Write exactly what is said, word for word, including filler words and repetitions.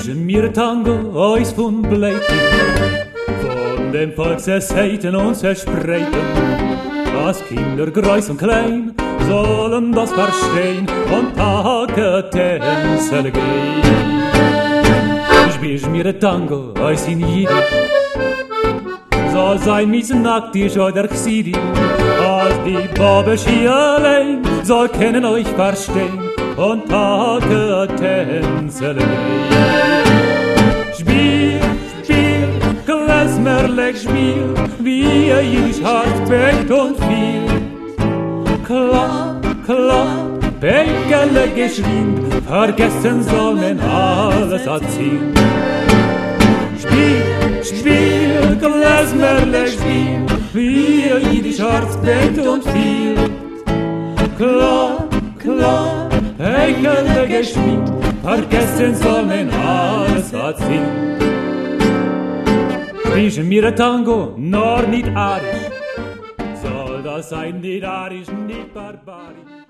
Spielen mir Tango, eins von Bleiken, von dem Volk zerseiten und zerspreiten. Was Kinder, groß und klein, sollen das verstehen und Tage tänzeln gehen. Spielen mir Tango, eins in Jiddisch, soll sein Miesnacktisch oder Chsidi, als die Babeschi allein soll kennen euch verstehen und Tage tänzeln gehen. Spiel, Spiel, klezmerlich Spiel, wie ihr Jiddisch hart bett und viel. Klapp, klapp, Bäckele geschwind, vergessen soll man alles erziehen. Spiel, Spiel, klezmerlich Spiel, wie ihr Jiddisch hart bett und viel. Klapp, klapp, Bäckele geschwind, vergessen soll man alles erziehen. Spielen mir ein Tango, nur nicht arisch, soll das sein nicht arisch, nicht barbarisch.